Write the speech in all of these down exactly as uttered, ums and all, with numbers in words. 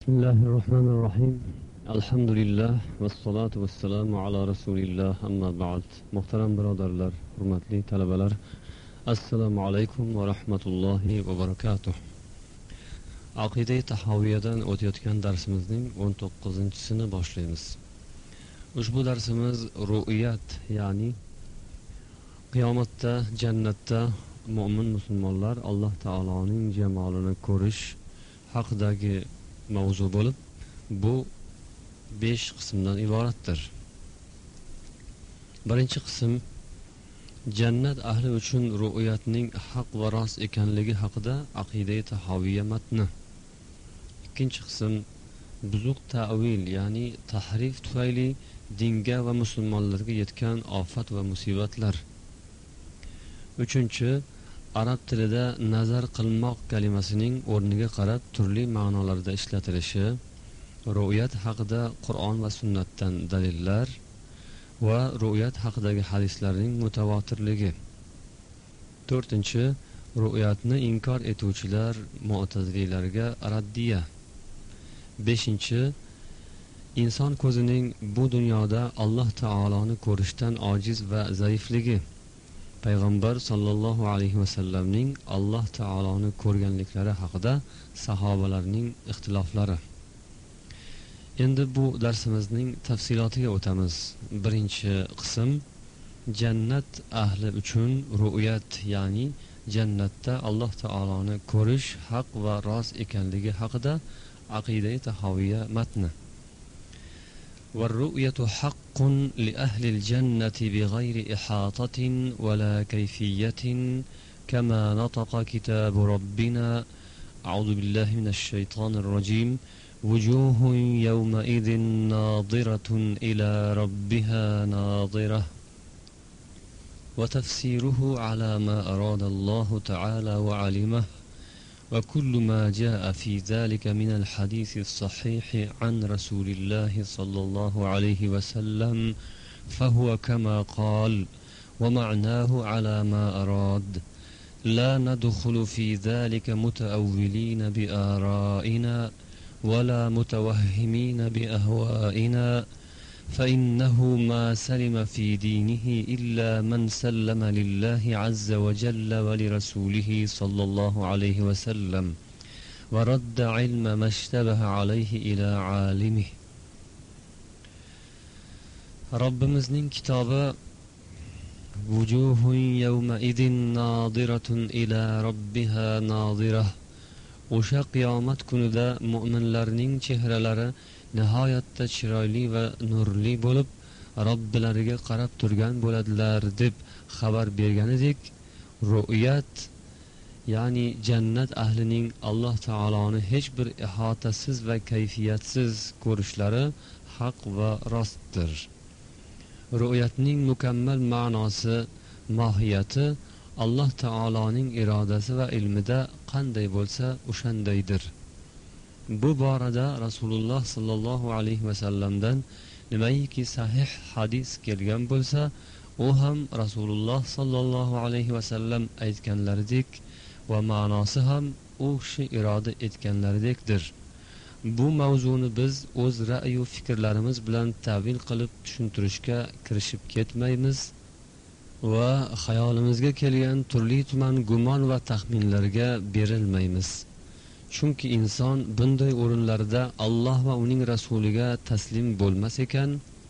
Bismillahirrahmanirrahim. Alhamdulillah vassalatu vassalamu ala rasulillah amma ba'd. Muhtaram birodarlar, hurmatli talabalar, assalomu alaykum va rahmatullohi va barakatuh. Aqida-i Tahoviyadan o'tayotgan darsimizning o'n to'qqizinchisini boshlaymiz. Ushbu darsimiz ru'yat, ya'ni qiyomatda jannatda mu'min musulmonlar Alloh taoloning jamolini ko'rish haqidagi mavzu bo'lib, bu besh qismdan iboratdir. Birinchi qism jannat ahli uchun ru'yatning haq va rost ekanligi haqida aqida-i tahoviya matni. Ikkinchi qism buzuq ta'vil, ya'ni tahrif tufayli dinga va musulmonlarga yetgan ofat va musibatlar. Uchinchi, arab tilida nazar qilmoq kalimasining o'rniga qarab turli ma'nolarda ishlatilishi, ru'yat haqida Qur'on va sunnatdan dalillar va ru'yat haqidagi hadislarning mutawatirligi. To'rtinchi, ru'yatni inkor etuvchilar mu'tazililarga raddiya. Beshinchi, inson ko'zining bu dunyoda Alloh taoloni ko'rishdan ojiz va zaifligi. Payg'ambar sallallohu alayhi vasallamning Alloh taoloni ko'rganliklari haqida sahobalarning ixtiloflari. Endi bu darsimizning tafsilotiga o'tamiz. Birinchi qism jannat ahli uchun ru'yat, ya'ni jannatda Alloh taoloni ko'rish haq va rost ekanligi haqida aqida-i tahoviya matni. والرؤية حق لأهل الجنة بغير إحاطة ولا كيفية كما نطق كتاب ربنا. أعوذ بالله من الشيطان الرجيم. وجوه يومئذ ناظرة إلى ربها ناظرة. وتفسيره على ما أراد الله تعالى وعلمه، وكل ما جاء في ذلك من الحديث الصحيح عن رسول الله صلى الله عليه وسلم فهو كما قال ومعناه على ما أراد. لا ندخل في ذلك متأولين بآرائنا ولا متوهمين بأهوائنا، فإنه ما سلم في دينه إلا من سلم لله عز وجل ولرسوله صلى الله عليه وسلم ورد علم ما اشتبه عليه إلى عالمه. ربimizning kitobi وجوه يومئذ ناظرة إلى ربها ناظرة. O'sha qiyomat kunida mu'minlarning chehralari nihoyatda chiroyli va nurli bo'lib, Robbilariga qarab turgan bo'ladilar deb xabar berganidek, ru'yat, ya'ni jannat ahlining Alloh taoloni hech bir ihotasiz va kayfiyatsiz ko'rishlari haq va rostdir. Ru'yatning mukammal ma'nosi, mohiyati Alloh taoloning irodasi va ilmida qanday bo'lsa o'shandaydir. Bu borada Rasululloh sallallohu alayhi vasallamdan nimaiki sahih hadis kelgan bo'lsa, u ham Rasululloh sallallohu alayhi vasallam aytganlaridek va ma'nosi ham u kishi iroda etganlaridekdir. Bu mavzuni biz o'z ra'y va fikrlarimiz bilan ta'vil qilib tushuntirishga kirishib ketmaymiz va xayolimizga kelgan turli tuman gumon va taxminlarga berilmaymiz. Chunki inson bunday o'rinlarda Alloh va uning rasuliga taslim bo'lmas ekan,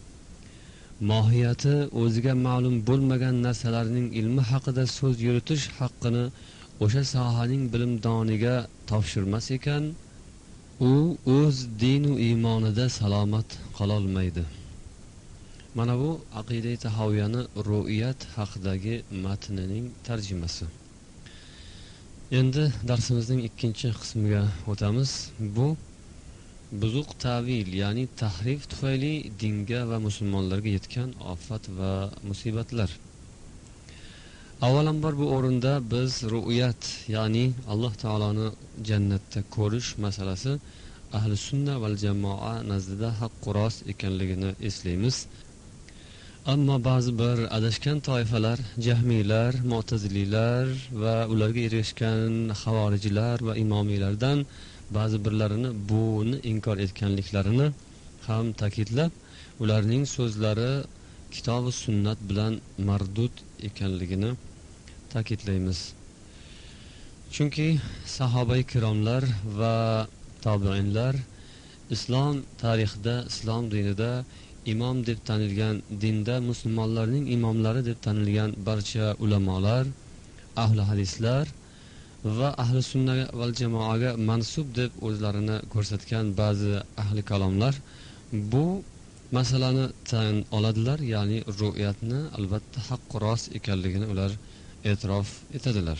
mohiyati o'ziga ma'lum bo'lmagan narsalarning ilmi haqida so'z yuritish haqqini o'sha sohaning bilimdoniga topshirmas ekan, u o'z din va iymonida salomat qololmaydi. Mana bu aqida-i tahoviyani ru'yat haqidagi matnining tarjimasi. Endi darsimizning ikkinchi qismiga o'tamiz. Bu buzuq ta'vil, ya'ni tahrif tufayli dinga va musulmonlarga yetgan ofat va musibatlar. Avvalambor bu o'rinda biz ru'yat, ya'ni Alloh taoloni jannatda ko'rish masalasi ahli sunna val jamoa nazdida haq va rost ekanligini eslaymiz. Ammo ba'zi bir adashgan toifalar, jahmiylar, mu'tazililar va ularga ergashgan xavorijlar va imomiylardan ba'zi birlarini buni inkor etganliklarini ham ta'kidlab, ularning so'zlari kitob va sunnat bilan mardud ekanligini ta'kidlaymiz. Chunki sahoba kiromlar va tobiinlar islom tarixida, islom dinida imom deb tanilgan, dinda musulmonlarning imomlari deb tanilgan barcha ulamolar, ahli hadislar va ahli sunna val jamoaga mansub deb o'zlarini ko'rsatgan ba'zi ahli kalomlar bu masalani tan oladilar, ya'ni ru'yatni albatta haq rost ekanligini ular e'tirof etadilar.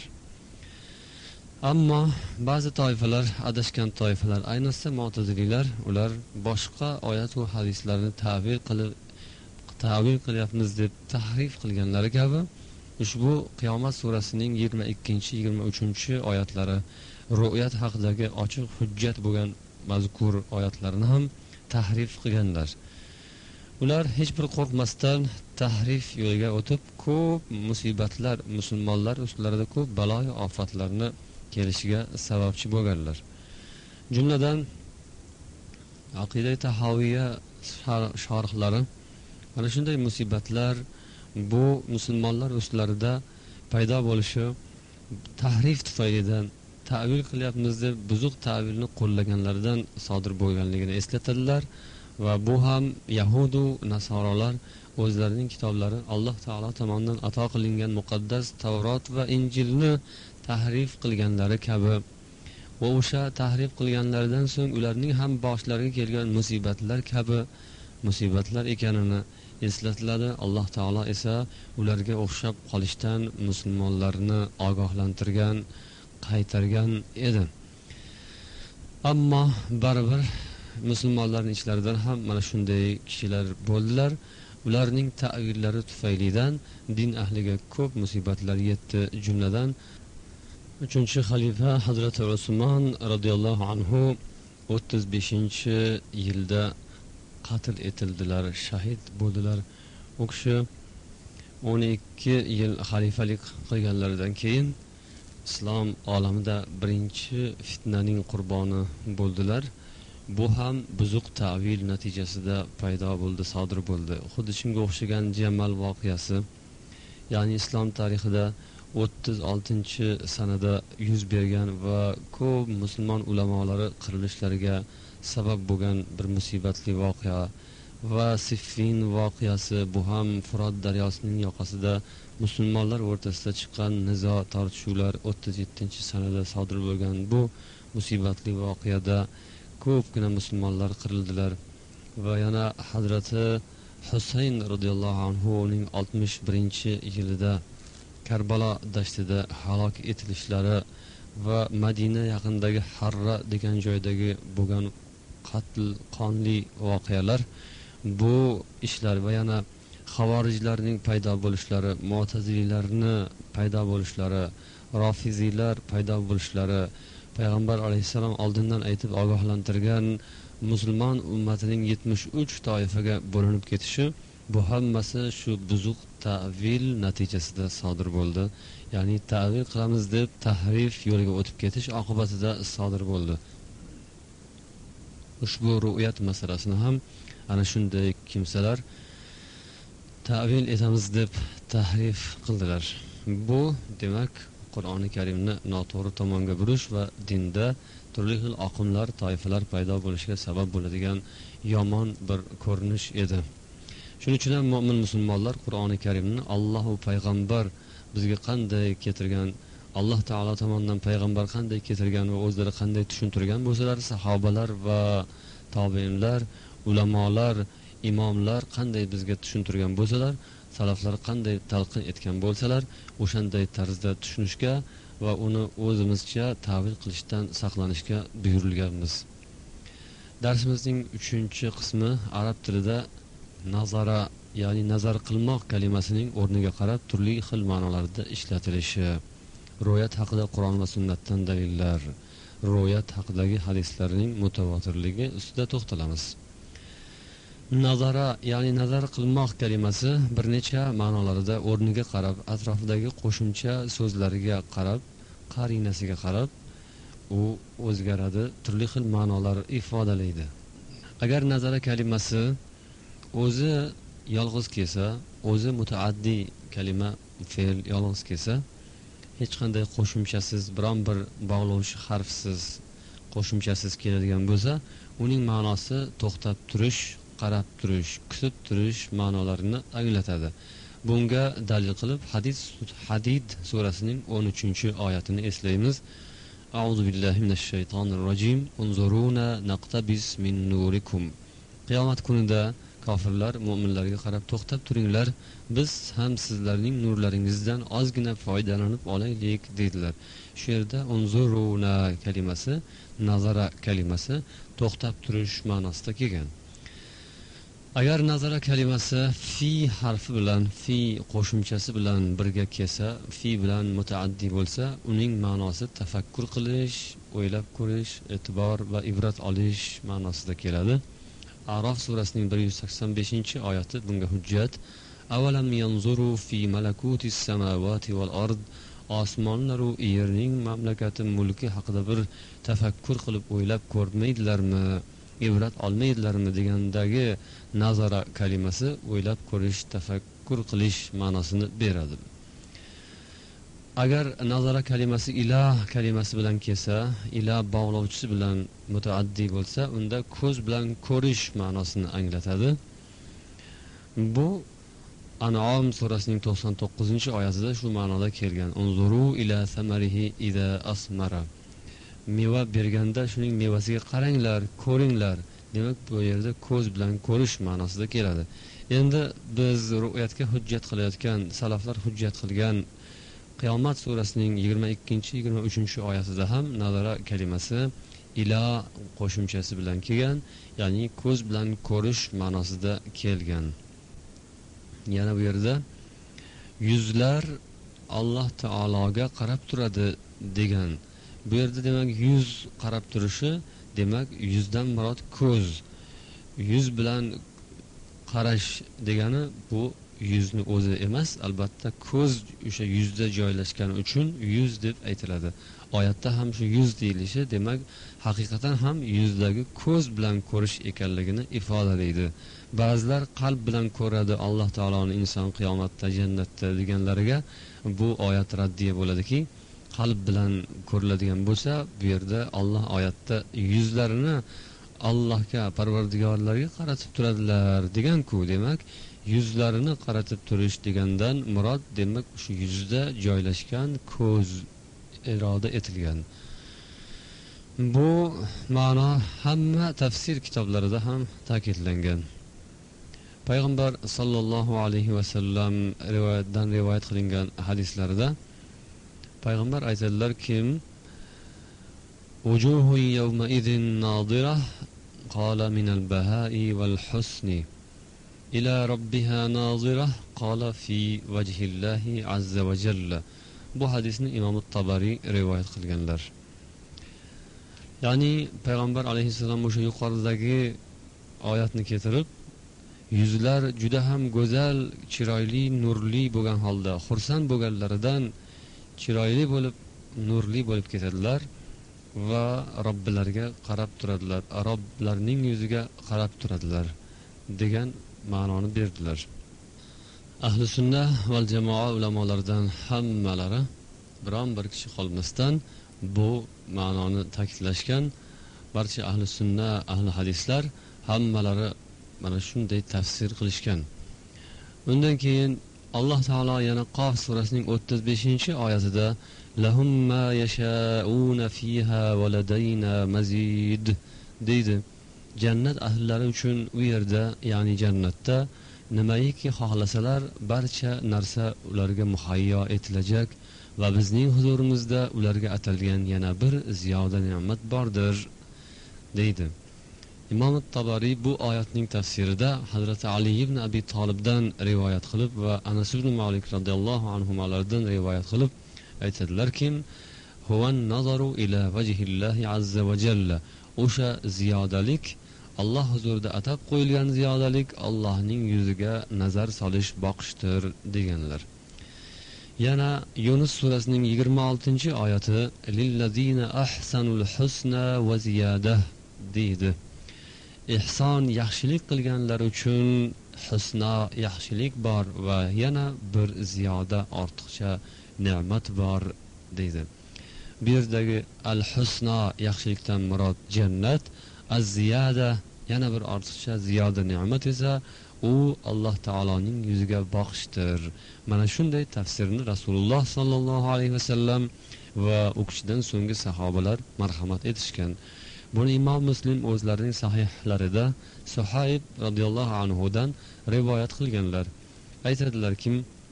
Ammo ba'zi toifalar, adashgan toifalar, ayniqsa mu'tazililar, ular boshqa oyat va hadislarni ta'vil qilib ta'vil qilyapmiz deb tahrif qilganlari kabi ushbu Qiyomat surasining yigirma ikkinchi yigirma uchinchi oyatlari ru'yat haqidagi ochiq hujjat bo'lgan mazkur oyatlarni ham tahrif qilganlar. Ular hech bir qo'rqmasdan tahrif yo'liga o'tib, ko'p musibatlar, musulmonlar ustilarida ko'p balo va ofatlarni kelishiga sababchi bo'lganlar. Jumladan aqida tahoviya sharhlari mana shunday musibatlar bu musulmonlar ustilarida paydo bo'lishi tahrif tufaylidan, ta'vil qilyapmiz deb buzuq ta'vilni qo'llaganlardan sodir bo'lganligini eslatadilar va bu ham yahudu nasorolar o'zlarining kitoblari Alloh taolo tomonidan ato qilingan muqaddas Tavrot va Injilni tahrif qilganlari kabi va o'sha tahrif qilganlaridan so'ng ularning ham boshlariga kelgan musibatlar kabi musibatlar ekanini eslatiladi. Alloh taolo esa ularga o'xshab qolishdan musulmonlarni ogohlantirgan, qaytargan edi. Ammo baribir musulmonlarning ichlaridan ham mana shunday kishilar bo'ldilar. Ularning ta'villari tufaylidan din ahliga ko'p musibatlar yetdi. Jumladan uchinchi xalifa Hazrat Usmon radhiyallohu anhu o'ttiz beshinchi yilda qatl etildilar, shahid bo'ldilar. U kishi o'n ikki yil xalifalik qilganlaridan keyin islom olamida birinchi fitnaning qurboni bo'ldilar. Bu ham buzuq ta'vil natijasida paydo bo'ldi, sodir bo'ldi. Xuddi shunga o'xshagan Jamal voqeasi, ya'ni islom tarixida o'ttiz oltinchi sanada yuz bergan va ko'p musulmon ulamolari qirilishlariga sabab bo'lgan bir musibatli voqea va Siffin voqeasi, bu ham Furot daryosining yoqasida musulmonlar o'rtasida chiqqan nizo, tortishuvlar o'ttiz yettinchi sanada sodir bo'lgan bu musibatli voqeada ko'pgina musulmonlar qirildilar va yana Hazrati Husayn radhiyallohu anhu uning oltmish birinchi yilida Karbalo dashtida halok etilishlari va Madina yaqinidagi Harra degan joydagi bo'lgan qatl, qonli voqealar, bu ishlar va yana xavorijlarning paydo bo'lishlari, mu'tazililarni paydo bo'lishlari, rofiziylar paydo bo'lishlari, payg'ambar alayhissalom oldindan aytib ogohlantirgan musulmon ummatining yetmish uch toifaga bo'linib ketishi, bu hammasi shu buzuq ta'vil natijasida sodir bo'ldi. Ya'ni ta'vil qilamiz deb tahrif yo'liga o'tib ketish oqibatida sodir bo'ldi. Ushbu ru'yat masalasini ham ana shunday kimsalar ta'vil etamiz deb tahrif qildilar. Bu demak Qur'oni Karimni noto'g'ri tomonga burish va dinda turli xil oqimlar, toifalar paydo bo'lishiga sabab bo'ladigan yomon bir ko'rinish edi. Shuning uchun ham mu'min musulmonlar Qur'oni Karimni Alloh va payg'ambar bizga qanday keltirgan, Alloh taolo tomonidan payg'ambar qanday keltirgan va o'zlari qanday tushuntirgan bo'lsalar, sahobalar va tobiinlar, ulamolar, imomlar qanday bizga tushuntirgan bo'lsalar, salaflar qanday talqin etgan bo'lsalar, o'shanday tarzda tushunishga va uni o'zimizcha ta'vil qilishdan saqlanishga buyurilganmiz. Darsimizning uchinchi qismi arab tilida nazara, ya'ni nazar qilmoq kalimasining o'rniga qarab turli xil ma'nolarda ishlatilishi, ro'yat haqida Qur'on va sunnatdan dalillar, ro'yat haqidagi hadislarning mutavotirligi ustida to'xtalamiz. Nazara, ya'ni nazar qilmoq kalimasi bir necha ma'nolarida o'rniga qarab, atrofidagi qo'shimcha so'zlariga qarab, qarinasiga qarab u o'zgaradi, turli xil ma'nolar ifodalaydi. Agar nazara kalimasi o'zi yolg'iz kelsa, o'zi mutaaddi kalima, fe'l yolg'iz kelsa, hech qanday qo'shimchasiz, biron bir bog'lovchi harfsiz, qo'shimchasiz keladigan bo'lsa, uning ma'nosi to'xtab turish, qarab turish, kutib turish ma'nolarini anglatadi. Bunga dalil qilib hadis Hadid surasining o'n uchinchi oyatini eslaymiz. A'udhu billahi minash shaytonir rojim. Unzuruna naqtabis min nurikum. Qiyomat kunida kofirlar mu'minlarga qarab, to'xtab turinglar, biz ham sizlarning nurlaringizdan ozgina foydalanib olaylik dedilar. Shu yerda unzuruna kalimasi, nazara kalimasi to'xtab turish ma'nosida kelgan. Agar nazara kalimasi fi harfi bilan, fi qo'shimchasi bilan birga kelsa, fi bilan mutaaddi bo'lsa, uning ma'nosi tafakkur qilish, o'ylab ko'rish, e'tibor va ibrat olish ma'nosida keladi. A'rof surasining bir yuz sakson beshinchi oyati bunga hujjat. Avalam yanzuru fi malakutis samawati wal ard. Osmonlar va yerning mamlakati, mulki haqida bir tafakkur qilib o'ylab ko'rmaydilarmi, ibrat olmaydilarmi degandagi nazara kalimasi o'ylab ko'rish, tafakkur qilish ma'nosini beradi. Agar nazara kalimasi ilah kalimasi bilan kelsa, ilah bog'lovchisi bilan mutaaddi bo'lsa, unda ko'z bilan ko'rish ma'nosini anglatadi. Bu An'am surasining to'qson to'qqizinchi oyatida shu ma'noda kelgan. Unzuru ila samarihi ida asmara. Meva berganda shuning mevasiga qaranglar, ko'ringlar. Demak, bu yerda ko'z bilan ko'rish ma'nosida keladi. Endi biz ru'yatga hujjat qilayotgan, salaflar hujjat qilgan Qiyomat surasining yigirma ikkinchi yigirma uchinchi oyatida ham nazara kalimasi ila qo'shimchasi bilan kelgan, ya'ni ko'z bilan ko'rish ma'nosida kelgan. Yana bu yerda yuzlar Alloh taologa qarab turadi degan. Bu yerda demak yuz qarab turishi, demak yuzdan murod ko'z. Yuz bilan qarash degani bu yuzni o'zi emas, albatta ko'z o'sha yuzda joylashgani uchun yuz deb aytiladi. Oyatda ham shu yuz deyilishi, demak haqiqatan ham yuzdagi ko'z bilan ko'rish ekanligini ifodalaydi. Ba'zilar qalb bilan ko'radi Alloh taoloni inson qiyomatda, jannatda deganlariga bu oyat raddiya bo'ladiki, qalb bilan ko'riladigan bo'lsa, bu yerda Alloh oyatda yuzlarini Allohga, Parvardigorlarga qaratib turadilar degan-ku, demak yuzlarini qaratib turish degandan murod, demak shu yuzda joylashgan ko'z iroda etilgan. Bu ma'no hamma tafsir kitoblarida ham ta'kidlangan. Payg'ambar sallallohu alayhi va sallam rivoyatdan rivoyat qilingan hadislarida payg'ambar aytadilar kim wujuhu yawma idin nadirah qala min al-baha'i wal husni ila rabbiha nazirah qala fi wajhillahi azza wa jalla. Bu hadisni Imom Tabariy rivoyat qilganlar. Ya'ni payg'ambar alayhisalom o'sha yuqoridagi oyatni keltirib, yuzlar juda ham go'zal, chiroyli, nurli bo'lgan holda, xursand bo'lganlaridan chiroyli bo'lib, nurli bo'lib ketadilar va Robbilariga qarab turadilar, Roblarning yuziga qarab turadilar degan ma'noni berdilar. Ahli sunnah val jamoa ulamolaridan hammalari biron bir kishi qolmasdan bu ma'noni ta'kidlashgan. Barcha ahli sunnah, ahli hadislar hammalari mana shunday tafsir qilishgan. Undan keyin Alloh taolo yana Qof surasining o'ttiz beshinchi oyatida lahum ma yasha'una fiha va ladayna mazid deydi. Jannat ahllari uchun u yerda, ya'ni jannatda nimaiki xohlasalar barcha narsa ularga muhayyo etilajak va bizning huzurimizda ularga atalgan yana bir ziyoda ne'mat bordir deydi. Imom Tabariy bu oyatning tafsirida Hazrat Ali ibn Abi Talibdan rivoyat qilib va Anas ibn Malik radhiyallohu anhulardan rivoyat qilib aytadilarki, huvan nazaru ila vajhillahi azza va jalla. O'sha ziyodalik Alloh huzurida atab qo'yilgan ziyodalik Allohning yuziga nazar solish, boqishdir deganlar. Yana Yunus surasining yigirma oltinchi oyati lillazina ahsanul husna va ziyadah deydi. Ihson yaxshilik qilganlar uchun husna yaxshilik bor va yana bir ziyoda ortiqcha ne'mat bor deydi. Bu yerdagi al-husna yaxshilikdan murod jannat, az-ziyada yana bir ortiqcha ziyoda ne'mat esa u Alloh taoloning yuziga boqishdir. Mana shunday tafsirni Rasululloh sallallohu alayhi vasallam va u kishidan so'nggi sahobalar marhamat etishgan. Buni Imom Muslim o'zlarining sahihlarida Suhayb radhiyallohu anhu dan rivoyat qilganlar. Aytadilar-ki,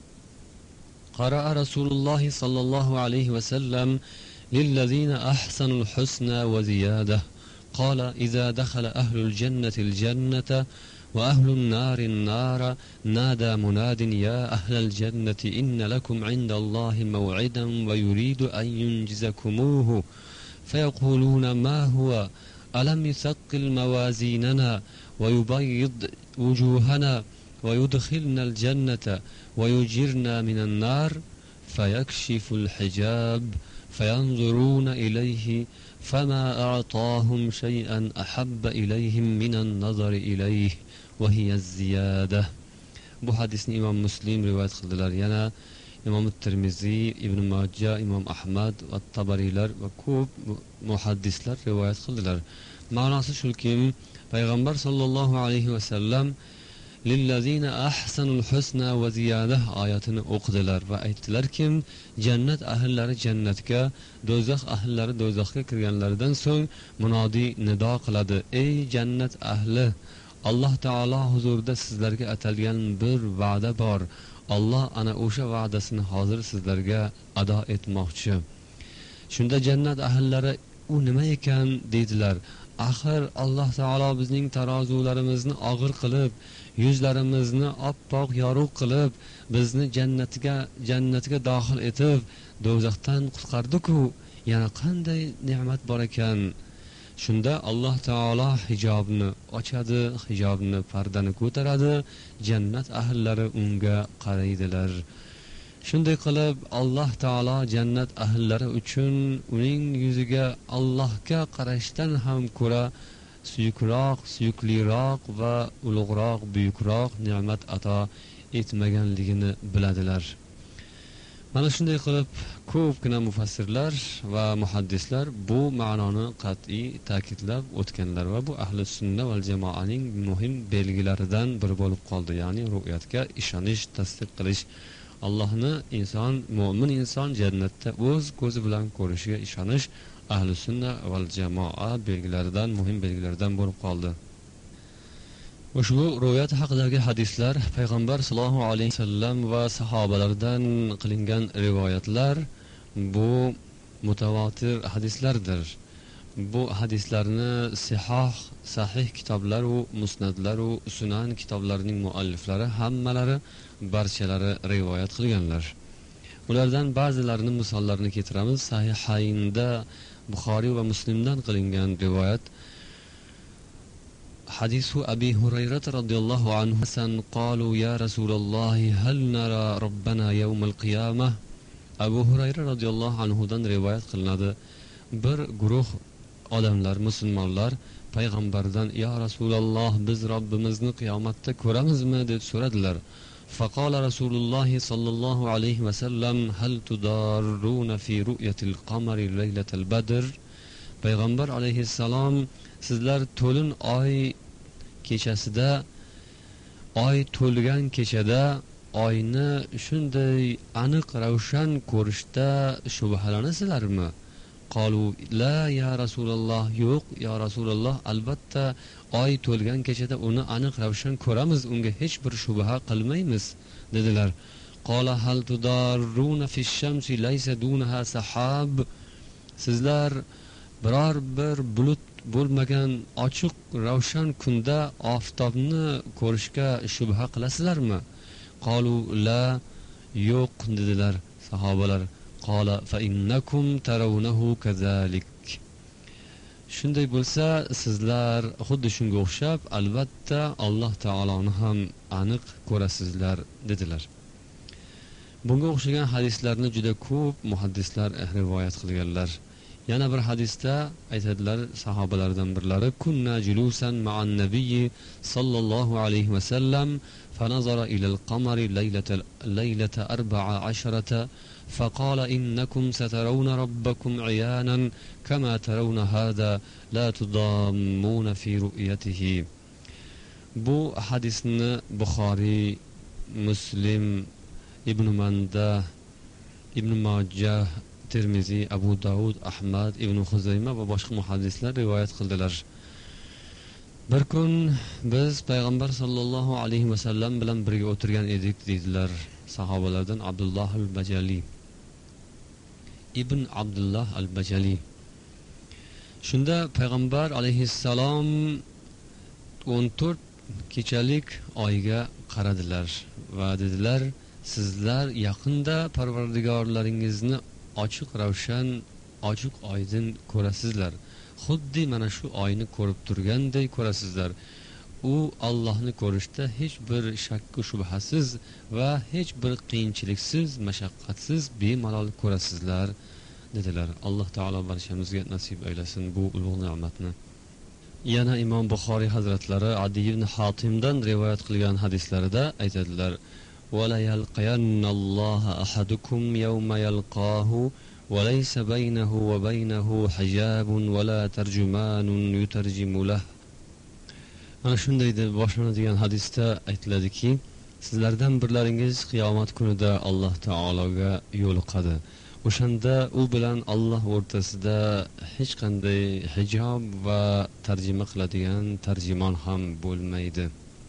qara'a Rasululloh sallallohu alayhi vasallam lillazina ahsanul husna va ziyadah qala idza dakhala ahlul jannati al-jannata وأهل النار النار نادى مناد يا أهل الجنة إن لكم عند الله موعدا ويريد أن ينجزكموه فيقولون ما هو ألم يثقل موازيننا ويبيض وجوهنا ويدخلنا الجنة ويجرنا من النار فيكشف الحجاب فينظرون إليه فما أعطاهم شيئا أحب إليهم من النظر إليه وهي الزيادة. Bu hadisni Imom Muslim rivoyat qildilar. Yana Imom Tirmiziy, Ibn Majah, Imom Ahmad va Tabariylar va ko'p muhaddislar rivoyat qildilar. Ma'nosi shuki, payg'ambar sollallohu alayhi va sallam lillazina ahsanul husna va ziyadah oyatini o'qidilar va aytdilar-ki, jannat ahllari jannatga, do'zax ahllari do'zaxga kirganlaridan so'ng munodi nido qiladi: ey jannat ahli, Alloh taolo huzurida sizlarga atalgan bir va'da bor. Alloh ana o'sha va'dasini hozir sizlarga ado etmoqchi. Shunda jannat ahllari u nima ekan deydilar. Axir Alloh taolo bizning tarozularimizni og'ir qilib, yuzlarimizni oppoq yorug' qilib, bizni jannatiga jannatga daxil etib, do'zaxdan qutqardi-ku. Yana qanday ne'mat bor ekan. Shunda Alloh taolo hijobni ochadi, hijobni, pardani ko'taradi, jannat ahllari unga qaraydilar. Shunday qilib Alloh taolo jannat ahllari uchun uning yuziga Allohga qarashdan ham ko'ra suyukroq, suyukliroq va ulug'roq, buyukroq ne'mat ato etmaganligini biladilar. Mana shunday qilib ko'pgina mufassirlar va muhaddislar bu ma'noni qat'iy ta'kidlab o'tganlar va bu ahli sunna val jamoaning muhim belgilaridan biri bo'lib qoldi. Ya'ni ru'yatga ishonish, tasdiq qilish, Allohni inson, mu'min inson jannatda o'z ko'zi bilan ko'rishiga ishonish ahli sunna val jamoa belgilaridan, muhim belgilaridan bo'lib qoldi. Ushbu ru'yat haqidagi hadislar payg'ambar sollallohu alayhi vasallam va sahobalardan qilingan rivoyatlar bu mutawatir hadislardir. Bu hadislarni sihoh, sahih kitoblar va musnadlar va sunan kitoblarining mualliflari hammalari barchalari rivoyat qilganlar. Ulardan ba'zilarini misollarini keltiramiz. Sahihaynda Buxoriy va Muslimdan qilingan rivoyat حديث أبي هريرة رضي الله عنه قالوا يا رسول الله هل نرى ربنا يوم القيامة. Abu Hurayra radhiyallohu anhu dan rivoyat qilinadi. Bir guruh odamlar, musulmonlar payg'ambardan ya Rasululloh, biz Robbimizni qiyomatda ko'ramizmi deb so'radilar. Faqala Rasululloh sallallohu alayhi va sallam hal tudarruna fi ru'yatil qamari laylatal badr. Payg'ambar alayhissalom, sizlar to'lin oy kechasida, oy to'lgan kechada oyni shunday aniq ravshan ko'rishda shubhalanasizlarmi? Qalu la ya Rasululloh, yo'q ya Rasululloh, albatta oy to'lgan kechada uni aniq ravshan ko'ramiz, unga hech bir shubha qilmaymiz dedilar. Qala hal tudarruna fi shamsi laysa dunaha sahab. Sizlar biror bir bulut bo'lmagan ochiq ravshan kunda oftobni ko'rishga shubha qilasizlarmi? Qalu la, yo'q dedilar sahobalar. Qala fa innakum tarawnahu kazalik. Shunday bo'lsa sizlar xuddi shunga o'xshab albatta Alloh taoloni ham aniq ko'rasizlar dedilar. Bunga o'xshagan hadislarni juda ko'p muhaddislar rivoyat qilganlar. Yana bir hadisda aytadilar sahobalardan birlari kunna julusan ma'an nabiyyi sallallohu alayhi va sallam fanazara ila al-qamari laylata laylata arba'a asharata فقال إنكم سترون ربكم عيانا كما ترون هذا لا تضامون في رؤيته. Bu hadisni Buxoriy, Muslim, Ibn Manda, Ibn Majah, Tirmizi, Abu Davud, Ahmad, Ibn Xuzayma va boshqa muhaddislar rivoyat qildilar. Bir kun biz payg'ambar sollallohu alayhi va sallam bilan birga o'tirgan edik dedilar sahobalardan Abdulloh al-Bajali. Ibn Abdullah al-Bajali. Shunda payg'ambar alayhissalom o'n to'rt kechalik oyga qaradilar va dedilar: sizlar yaqinda Parvardigorlaringizni ochiq ravshan, ochiq oydin ko'rasizlar. Xuddi mana shu oyni ko'rib turganday ko'rasizlar. U Allohni ko'rishda hech bir shakku shubhasiz va hech bir qiyinchiliksiz, mashaqqatsiz bemalol ko'rasizlar dedilar. Alloh taolo barchamizga nasib aylasin bu ulug' ne'matni. Yana Imom Buxoriy hazratlari Adi ibn Hatimdan rivoyat qilgan hadislarida aytadilar: ولا يلقين الله أحدكم يوم يلقاه وليس بينه وبينه حجاب ولا ترجمان يترجم له. Ana shunday deb boshlanadigan hadisda aytiladiki, sizlardan birlaringiz qiyomat kunida Alloh taologa yo'liqadi. O'shanda u bilan Alloh o'rtasida hech qanday hijob va tarjima qiladigan tarjimon ham bo'lmaydi.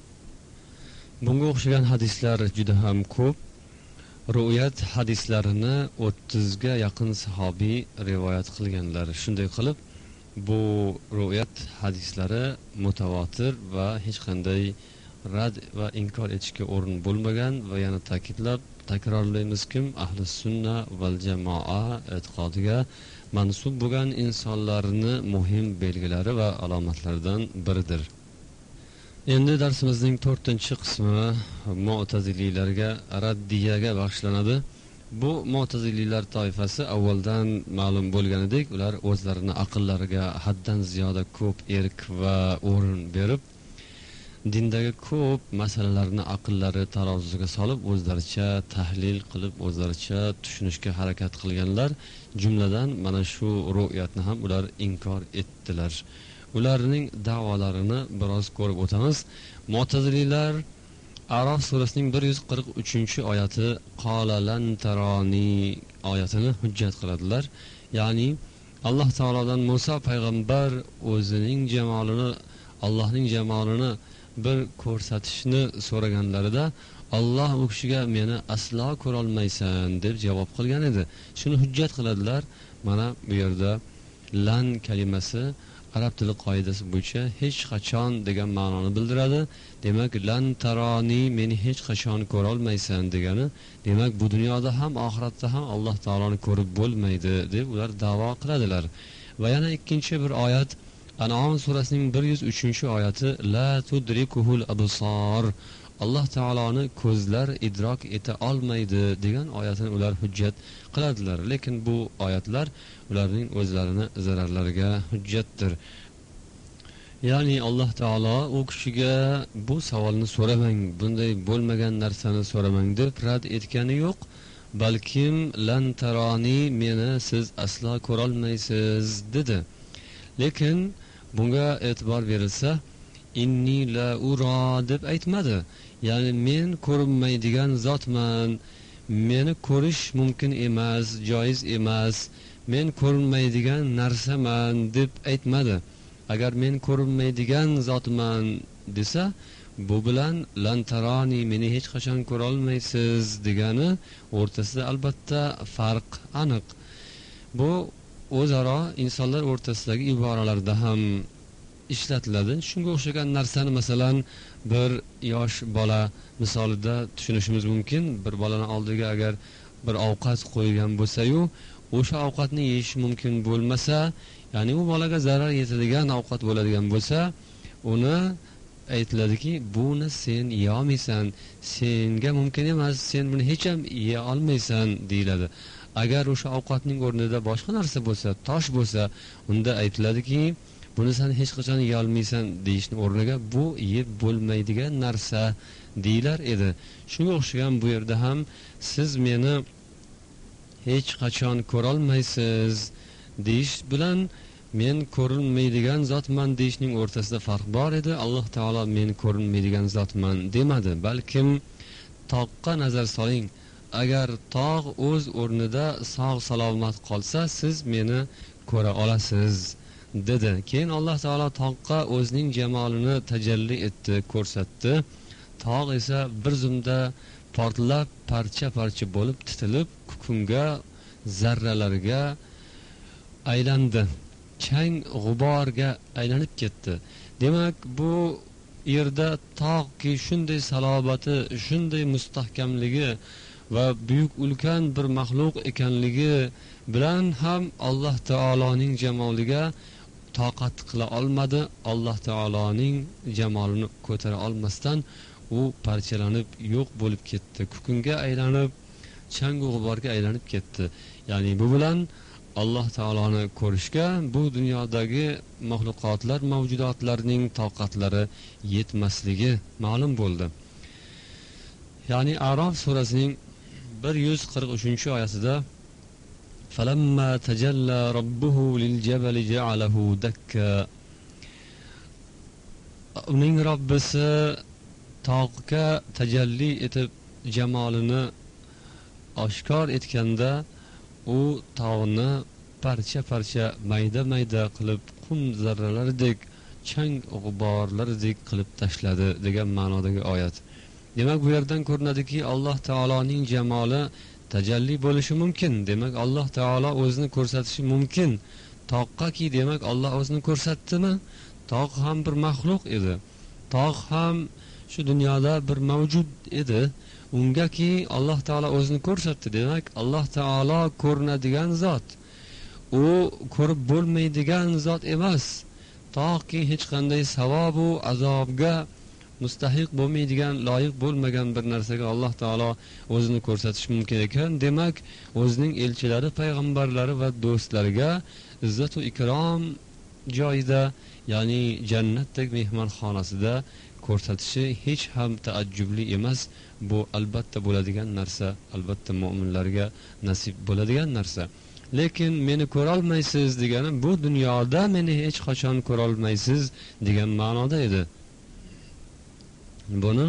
Bunga o'xshagan hadislar juda ham ko'p. Ru'yat hadislarini o'ttiz ga yaqin sahobiy rivoyat qilganlar. Shunday qilib, bu ru'yat hadislari mutawatir va hech qanday rad va inkor etishga o'rin bo'lmagan va yana ta'kidlab takrorlaymizki, ahli sunna val jamoa e'tiqodiga mansub bo'lgan insonlarning muhim belgilari va alomatlaridan biridir. Endi darsimizning to'rtinchi qismi Mu'taziliylarga raddiyaga bag'ishlanadi. Bu Mu'taziliylar toifasi avvaldan ma'lum bo'lganidek, ular o'zlarini aqllariga haddan ziyoda ko'p erk va o'rin berib, dindagi ko'p masalalarni aqllari tarozusiga solib, o'zlaricha tahlil qilib, o'zlaricha tushunishga harakat qilganlar. Jumladan mana shu ru'yatni ham ular inkor etdilar. Ularning da'volarini biroz ko'rib o'tamiz. Mu'taziliylar A'rof surasining bir yuz qirq uchinchi oyati qala lan tarani oyatini hujjat qiladilar. Ya'ni Alloh taolodan Musa payg'ambar o'zining jamolini, Allohning jamolini bir ko'rsatishni so'raganlarida Alloh u kishiga meni aslo ko'ra olmaysan deb javob qilgan edi. Shuni hujjat qiladilar. Mana bu yerda lan kalimasi arab tili qoidasi bo'yicha hech qachon degan ma'noni bildiradi. Demak, lan tarani meni hech qachon ko'ra olmaysan degani, demak bu dunyoda ham oxiratda ham Alloh taoloni ko'rib bo'lmaydi deb ular da'vo qiladilar. Va yana ikkinchi bir oyat An'am surasining bir yuz uchinchi oyati la tudrikuhul absar. Alloh taoloni ko'zlar idrok eta olmaydi degan oyatini ular hujjat qiladilar. Lekin bu oyatlar ularning o'zlarini zararlariga hujjatdir. Ya'ni Alloh taolo u kishiga bu savolni so'ramang, bunday bo'lmagan narsani so'ramang deb rad etgani yo'q, balkim lan tarani meni siz aslo ko'ra olmaysiz dedi. Lekin bunga e'tibor berilsa, inni la ura deb aytmadi. Ya'ni men ko'rinmaydigan zotman, meni ko'rish mumkin emas, joiz emas, men ko'rinmaydigan narsaman deb aytmadi. Agar men ko'rinmaydigan zotman desa, bu bilan lan tarani meni hech qachon ko'ra olmaysiz degani o'rtasida albatta farq aniq. Bu o'zaro insonlar o'rtasidagi iboralarda ham ishlatiladi. Shunga o'xshagan narsani masalan bir yosh bola misolida tushunishimiz mumkin. Bir bolaning oldiga agar bir ovqat qo'yilgan bo'lsa-yu, o'sha ovqatni yeyish mumkin bo'lmasa, ya'ni u bolaga zarar yetadigan ovqat bo'ladigan bo'lsa, uni aytiladiki, buni sen yeolmaysan, senga mumkin emas, sen buni hech ham yeya olmaysan deyiladi. Agar o'sha ovqatning o'rnida boshqa narsa bo'lsa, tosh bo'lsa, unda aytiladiki, buni sen hech qachon yeya olmaysan deyishning o'rniga bu yeb bo'lmaydigan narsa deyilar edi. Shunga o'xshagan bu yerda ham siz meni hech qachon ko'ra olmaysiz deyish bilan men ko'rinmaydigan zotman deyishning o'rtasida farq bor edi. Alloh taolo men ko'rinmaydigan zotman demadi, balkim toqqa nazar soling. Agar tog' o'z o'rnida sog' salomat qolsa, siz meni ko'ra olasiz dedi. Keyin Alloh taolo tog'ga o'zining jamolini tajalli etdi, ko'rsatdi. Tog' esa bir zumda portlab, parcha-parcha bo'lib titilib, kukunga, zarralarga aylandi. Chang g'uborga aylanib ketdi. Demak, bu yerda tog'ki shunday salobati, shunday mustahkamligi va buyuk ulkan bir maxluq ekanligi bilan ham Alloh taoloning jamoliga toqat qila olmadi. Alloh taoloning jamolini ko'tara olmasdan u parchalanib yo'q bo'lib ketdi. Kukunga aylanib, chang g'uborga aylanib ketdi. Ya'ni bu bilan Alloh taoloni ko'rishga bu dunyodagi maxluqotlar, mavjudotlarning toqatlari yetmasligi ma'lum bo'ldi. Ya'ni A'rof surasining bir yuz qirq uchinchi oyatida falamma tajalla robbuhu liljabali ja'alahu dakka, uning Robbisi tog'ga tajalli etib jamolini oshkor etganda u tog'ni parcha-parcha, mayda-mayda qilib qum zarralaridek, chang g'uborlaridek qilib tashladi degan ma'nodagi oyat. Demak, bu yerdan ko'rinadiki, Alloh taoloning jamoli tajalli bo'lishi mumkin. Demak, Alloh taolo o'zini ko'rsatishi mumkin. Tog'gaki, demak, Alloh o'zini ko'rsatdimi? Tog' ham bir maxluq edi. Tog' ham shu dunyoda bir mavjud edi. Ungaki Alloh taolo o'zini ko'rsatdi. Demak, Alloh taolo ko'rinadigan zot. U ko'rib bo'lmaydigan zot emas. Tog'ki hech qanday savob va azobga mustahiq bo'lmaydigan, loyiq bo'lmagan bir narsaga Alloh taolo o'zini ko'rsatishi mumkin ekan. Demak, o'zining elchilari, payg'ambarlari va do'stlariga izzat va ikrom joyida, ya'ni jannatdagi mehmonxonasida ko'rsatishi hech ham taajjubli emas. Bu albatta bo'ladigan narsa, albatta mu'minlarga nasib bo'ladigan narsa. Lekin meni ko'ra olmaysiz degani bu dunyoda meni hech qachon ko'ra olmaysiz degan ma'noda edi. Buni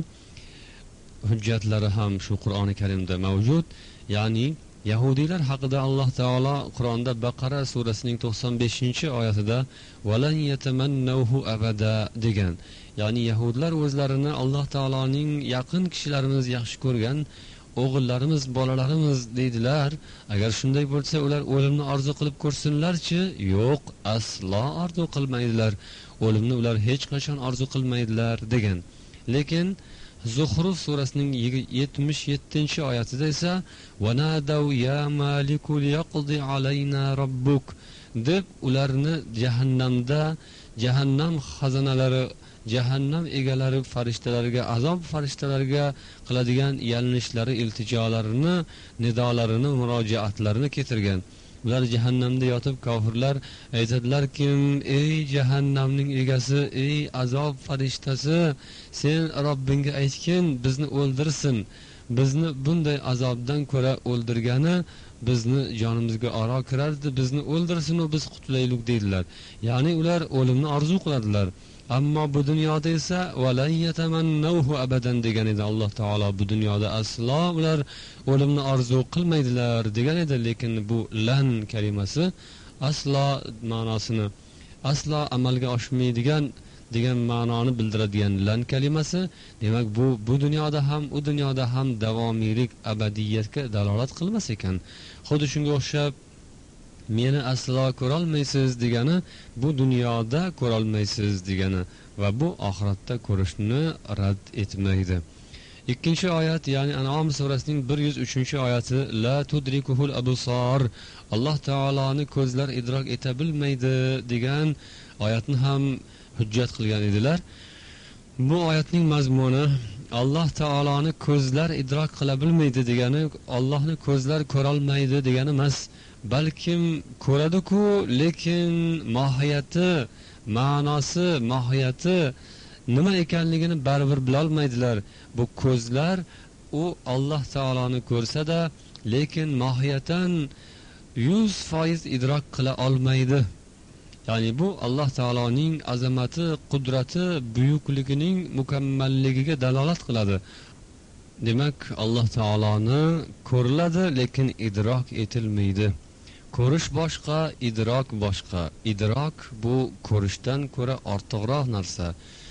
hujjatlari ham shu Qur'oni Karimda mavjud. Ya'ni Yahudiylar haqida Alloh taolo Qur'onda Baqara surasining to'qson beshinchi oyatida "Valan yatamannawhu abada" degan. Ya'ni Yahudlar o'zlarini Alloh taoloning yaqin kishilarimiz, yaxshi ko'rgan o'g'illarimiz, bolalarimiz deydilar. Agar shunday bo'lsa, ular o'limni orzu qilib ko'rsinlarchi? Yo'q, aslo orzu qilmaydilar. O'limni ular hech qachon orzu qilmaydilar degan. Lekin Zuhruf surasining yetmish yettinchi oyatida esa "Vanadaw ya maliku liyaqdi alayna robbuk" deb ularni jahannamda, jahannam xazanalari, jahannam egalari farishtalariga, azob farishtalariga qiladigan yalinishlari, iltijolarini, nidolarini, murojaatlarini keltirgan. Ular jahannamda yotib kofirlar aytadilarki, ey jahannamning egasi, ey azob farishtasi, sen Robbingga aytgin, bizni o'ldirsin. Bizni bunday azobdan ko'ra o'ldirgani bizni jonimizga oro kirardi, bizni o'ldirsin va biz qutulaylik deydilar. Ya'ni ular o'limni orzu qiladilar. Ammo bu dunyoda esa valan yatamannawhu abadan degan edi Alloh taolo. Bu dunyoda aslo ular o'limni orzu qilmaydilar degan edi. Lekin bu lan kalimasi aslo ma'nosini, aslo amalga oshmaydigan degan ma'noni bildiradigan lan kalimasi, demak bu bu dunyoda ham, u dunyoda ham davomiylik, abadiyatga dalolat qilmas ekan. Xuddi shunga o'xshab meni aslo ko'ra olmaysiz degani bu dunyoda ko'ra olmaysiz degani va bu oxiratda ko'rishni rad etmaydi. Ikkinchi oyat, ya'ni An'am surasining bir yuz uchinchi oyati la tudrikuhul absar, Alloh taoloni ko'zlar idrok eta bilmaydi degan oyatni ham hujjat qilgan edilar. bu oyatning mazmuni Alloh taoloni ko'zlar idrok qila bilmaydi degani, Allohni ko'zlar ko'ra olmaydi degani emas, balkim ko'radi-ku, lekin mohiyati, ma'nosi, mohiyati nima ekanligini baribir bila olmaydilar. Bu ko'zlar u Alloh taoloni ko'rsa-da, lekin mohiyatan yuz foiz idrok qila olmaydi. Ya'ni bu Alloh taoloning azamati, qudrati, buyukligining mukammalligiga dalolat qiladi. Demak, Alloh taoloni ko'riladi, lekin idrok etilmaydi. Ko'rish boshqa, idrok boshqa. Idrok bu ko'rishdan ko'ra ortiqroq narsa.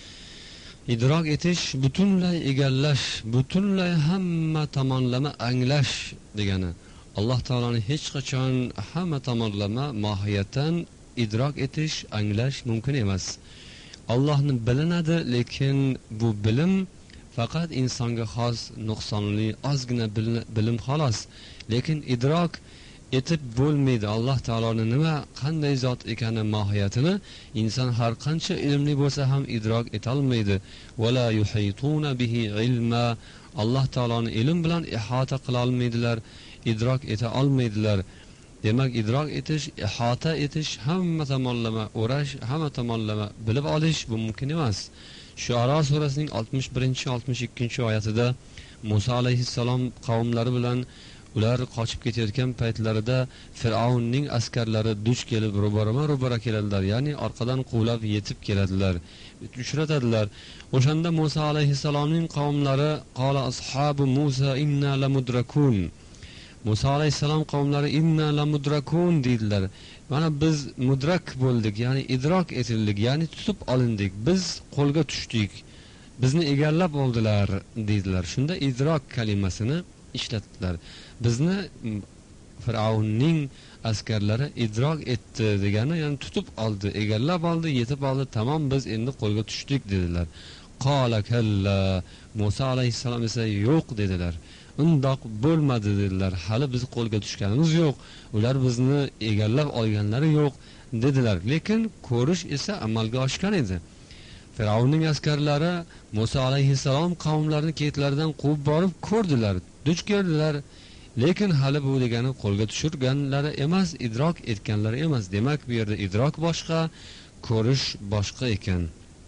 Idrok etish butunlay egallash, butunlay hamma tomonlama anglash degani. Alloh taoloni hech qachon hamma tomonlama mohiyatan idrok etish, anglash mumkin emas. Allohni bilinadi, lekin bu bilim faqat insonga xos nuqsonli ozgina bilim xolos. Lekin idrok etib bo'lmaydi. Alloh taoloning nima, qanday zot ekani mohiyatini inson har qancha ilmli bo'lsa ham idrok eta olmaydi. Wala yuhituna bihi ilma. Alloh taoloning ilm bilan ihota qila olmaydilar, idrok eta olmaydilar. Demak, idrok etish, ihota etish, hamma tomonlama o'rash, hamma tomonlama bilib olish bu mumkin emas. Shuara surasining oltmish birinchi oltmish ikkinchi oyatida Musa alayhissalom qavmlari bilan ular qochib ketayotgan paytlarida Fir'avnning askarlari duch kelib ro'bara-ro'bara keladilar, ya'ni orqadan quvlab yetib keladilar, uchratadilar. O'shanda Musa alayhissalomning qavmlari qala ashabu Musa inna lamudrakun. Musa alayhissalom qavmlari inna lamudrakun dedilar. Mana biz mudrak bo'ldik, ya'ni idrok etildik, ya'ni tutib olindik. Biz qo'lga tushdik. Bizni egallab oldilar dedilar. Shunda idrok kalimasini ishlatdilar. Bizni Fir'avnning askarlari idrok etdi degani, ya'ni tutib oldi, egallab oldi, yetib oldi, tamom biz endi qo'lga tushdik dedilar. Qala kalla. Musa alayhissalom esa yo'q dedilar. Undoq bo'lmadi dedilar. Hali biz qo'lga tushganimiz yo'q. Ular bizni egallab olganlari yo'q dedilar. Lekin ko'rish esa amalga oshgan edi. Fir'avnning askarlari Musa alayhissalom qavmlarini ketlaridan quvib borib ko'rdilar, duch keldilar. Lekin hali bu degani qo'lga tushirganlari emas, idrok etganlari emas. Demak, bu yerda idrok boshqa, ko'rish boshqa ekan.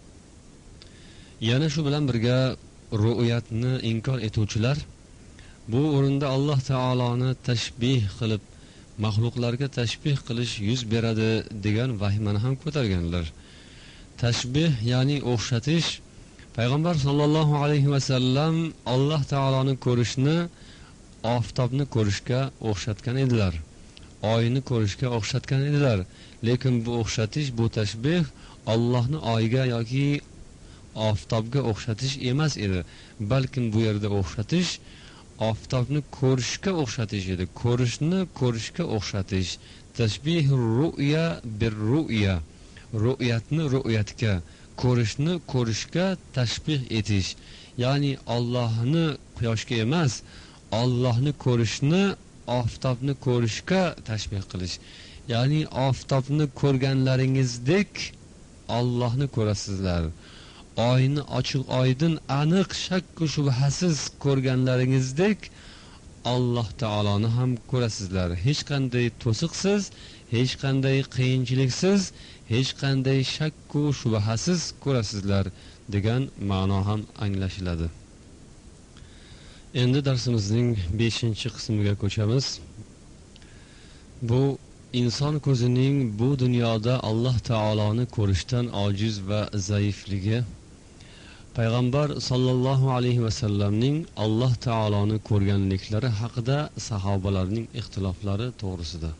Yana shu bilan birga ru'yatni inkor etuvchilar bu o'rinda Alloh taoloni tashbih qilib, mahluqlarga tashbih qilish yuz beradi degan vahimani ham ko'targanlar. Tashbih ya'ni o'xshatish. Payg'ambar sollallohu alayhi va sallam Alloh taoloni ko'rishni oftobni ko'rishga o'xshatgan edilar. Oyni ko'rishga o'xshatgan edilar. Lekin bu o'xshatish, bu tashbih Allohni oyga yoki oftobga o'xshatish emas edi. Balkim bu yerda o'xshatish oftobni ko'rishga o'xshatish edi. Ko'rishni ko'rishga o'xshatish. Tashbih ru'ya bir ru'ya. Ru'yatni ru'yatga, ko'rishni ko'rishga tashbih etish. Ya'ni Allohni quyoshga emas, Allohni ko'rishni oftobni ko'rishga tashbih qilish. Ya'ni oftobni ko'rganlaringizdek Allohni ko'rasizlar. Oyni ochiq oydin aniq shak va shubhasiz ko'rganlaringizdek Alloh taoloni ham ko'rasizlar. Hech qanday to'siqsiz, hech qanday qiyinchiliksiz, hech qanday shak va shubhasiz ko'rasizlar degan ma'no ham anglashiladi. Endi darsimizning beshinchi qismiga ko'chamiz. Bu inson ko'zining bu dunyoda Alloh taoloni ko'rishdan ojiz va zaifligi, Payg'ambar sollallohu alayhi va sallamning Alloh taoloni ko'rganliklari haqida sahobalarning ixtiloflari to'g'risida.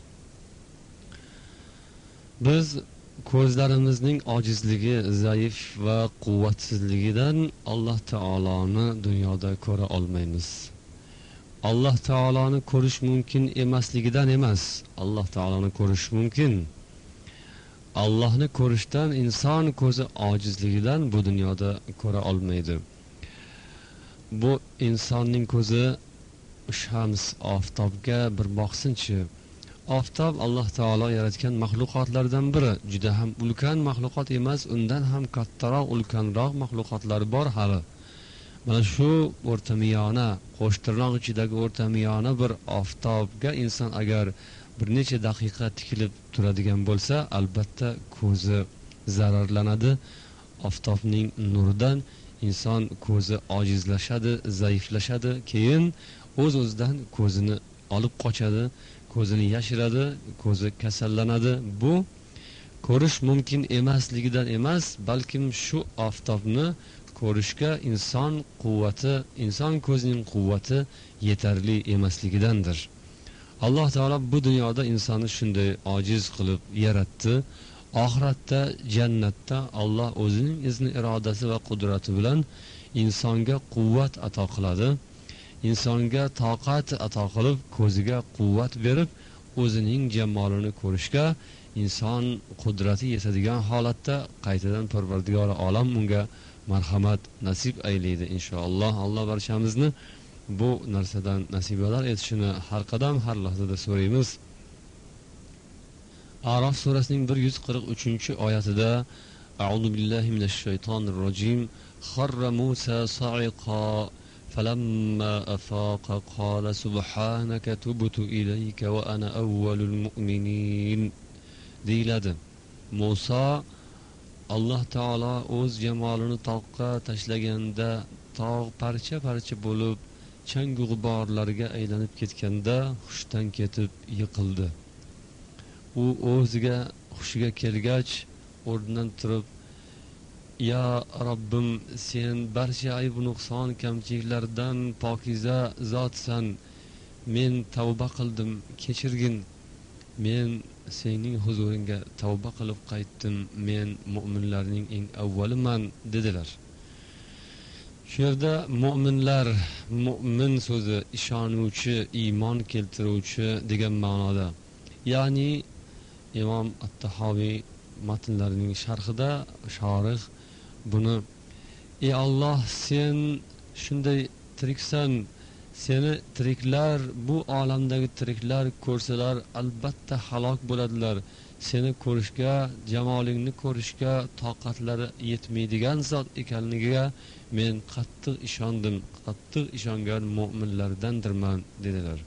Biz ko'zlarimizning ojizligi, zaif va quvvatsizligidan Alloh taoloni dunyoda ko'ra olmaymiz. Alloh taoloni ko'rish mumkin emasligidan emas, Alloh taoloni ko'rish mumkin. Allohni ko'rishdan inson ko'zi ojizligidan bu dunyoda ko'ra olmaydi. Bu insonning ko'zi shams oftobga bir boqsinchi, Oftob Alloh taolo yaratgan mahluqotlardan biri, juda ham ulkan mahluqot emas, undan ham kattaroq, ulkanroq mahluqotlar bor hali. Mana shu o'rtamiyona, qo'shtirnoq ichidagi o'rtamiyona bir oftobga inson agar bir necha daqiqa tikilib turadigan bo'lsa, albatta ko'zi zararlanadi. Oftobning nuridan inson ko'zi ojizlashadi, zaiflashadi, keyin o'z-o'zidan ko'zini olib qochadi, ko'zini yashiradi, ko'zi kasallanadi. Bu ko'rish mumkin emasligidan emas, balkim shu oftobni ko'rishga inson quvvati, inson ko'zining quvvati yetarli emasligidandir. Alloh taolo bu dunyoda insonni shunday ojiz qilib yaratdi. Oxiratda, jannatda Alloh o'zining izni, irodasi va qudrati bilan insonga quvvat ato qiladi. Insonga toqat ato qilib, ko'ziga quvvat berib, o'zining jamolini ko'rishga inson qudrati yetadigan holatda qaytadan Parvardigor olam unga marhamat nasib aylaydi inshaalloh. Alloh barchamizni bu narsadan nasibalar etishini har qadam, har lahzada so'raymiz. A'rof surasining bir yuz qirq uchinchi oyatida A'udhu billahi minash shaytonir rojim. Kharra Musa sa'iqa falamma afaqa qala subhanaka tubtu ilayka wa ana awwalul mu'minin. Deyiladi. Musa Alloh taolo o'z jamolini toqqa tashlaganda tog' parcha-parcha bo'lib changu g'uborlarga aylanib ketganda hushdan ketib yiqildi. U o'ziga hushiga kelgach o'rnidan turib, "Ya Robbim, sen barcha ayb nuqson kamchiliklardan pokiza zotsan. Men tavba qildim, kechirgin. Men sening huzuringga tavba qilib qaytdim. Men mu'minlarning eng avvaliman" dedilar. Shu yerda mu'minlar, mu'min so'zi ishonuvchi, iymon keltiruvchi degan ma'noda. Ya'ni Imom At-Tahoviy matnlarining sharhida shorih buni "Ey Alloh, sen shunday tiriksan, seni tiriklar, bu olamdagi tiriklar ko'rsalar albatta halok bo'ladilar. Seni ko'rishga, jamolingni ko'rishga toqatlari yetmaydigan zot ekanligiga men qattiq ishondim, qattiq ishongan mu'minlardandirman" dedilar.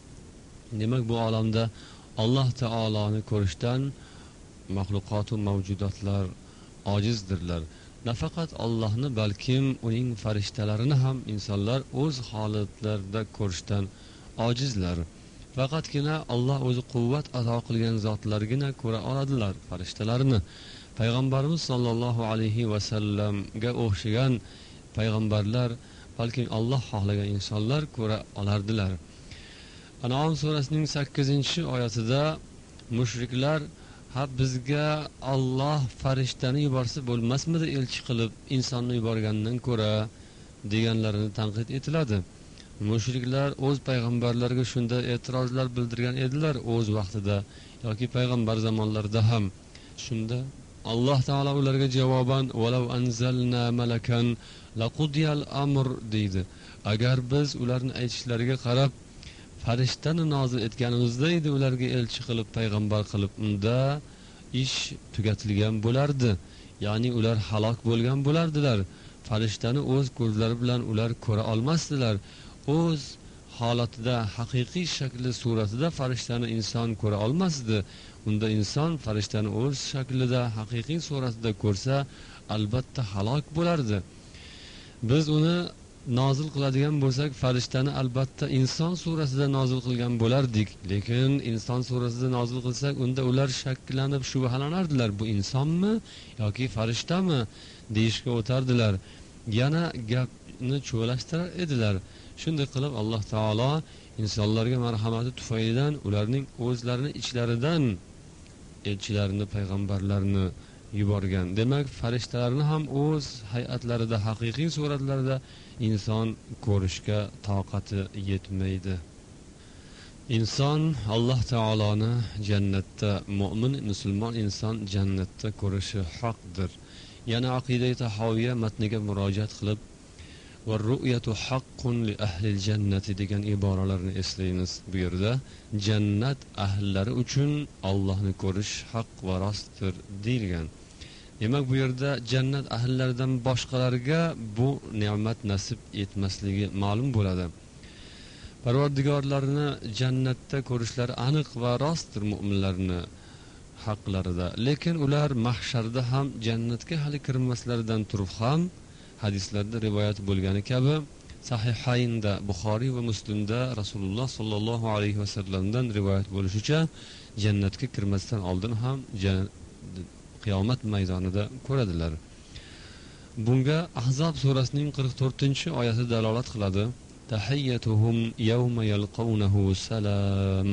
Demak, bu olamda Alloh taoloni ko'rishdan mahluqot va mavjudotlar ojizdirlar. Nafaqat Allohni, balkim uning farishtalarini ham insonlar o'z holatlarida ko'rishdan ojizlar. Faqatgina Alloh o'zi quvvat ato qilgan zotlargina ko'ra oladilar farishtalarini. Payg'ambarimiz sollallohu alayhi va sallamga o'xshagan payg'ambarlar, balki Alloh xohlagan insonlar ko'ra olardilar. An'am surasining sakkizinchi oyatida mushriklar "Ha, bizga Alloh farishtani yuborsa bo'lmasmidi elchi qilib insonni yuborgandan ko'ra" deganlarini tanqid etiladi. Mushriklar o'z payg'ambarlariga shunda e'tirozlar bildirgan edilar o'z vaqtida yoki payg'ambar zamonlarida ham. Shunda Alloh taolo ularga javoban "Walau anzalna malakan laqudiyal amr" deydi. Agar biz ularning aytishlariga qarab farishtani nozil etganimizda edi ularga elchi qilib, payg'ambar qilib, unda ish tugatilgan bo'lardi. Ya'ni ular halok bo'lgan bo'lardilar. Farishtani o'z ko'zlari bilan ular ko'ra olmasdilar. O'z holatida, haqiqiy shakli, suratida farishtani inson ko'ra olmasdi. Unda inson farishtani o'z shaklida, haqiqiy suratida ko'rsa, albatta halok bo'lardi. Biz uni nozil qiladigan bo'lsak, farishtani albatta inson surasida nozil qilgan bo'lardik. Lekin inson surasida nozil qilsak, unda ular shakllanib shubhalanardilar. Bu insonmi yoki farishtami deyishga o'tardilar. Yana gapni cho'lashtirar edilar. Shunday qilib Alloh taolo insonlarga marhamati tufaylidan ularning o'zlarini ichlaridan elchilarini, payg'ambarlarni yuborgan. Demak, farishtalarni ham o'z hay'atlarida, haqiqiy suratlarida inson ko'rishga toqati yetmaydi. Inson Alloh taoloni jannatda, mu'min musulmon inson jannatda ko'rishi haqdir. Yana aqida-i tahoviya matniga murojaat qilib, va ru'yatu haqqun li ahlil jannati degan iboralarni eslaymiz. Bu yerda jannat ahllari uchun Allohni ko'rish haq va rostdir deyilgan. Demak, bu yerda jannat ahllaridan boshqalarga bu ne'mat nasib etmasligi ma'lum bo'ladi. Parvardigorlarni jannatda ko'rishlari aniq va rostdir mu'minlarni haqlarida. Lekin ular mahsharda ham jannatga hali kirmaslaridan turib ham hadislarda rivoyat bo'lgani kabi Sahihaynda Buxoriy va Muslimda Rasululloh sollallohu alayhi vasallamdan rivoyat bo'lishicha jannatga kirmasdan oldin ham qiyomat maydonida ko'radilar. Bunga Ahzob surasining qirq to'rtinchi oyati dalolat qiladi. Tahiyyatuhum yawma yalqawnahu salam.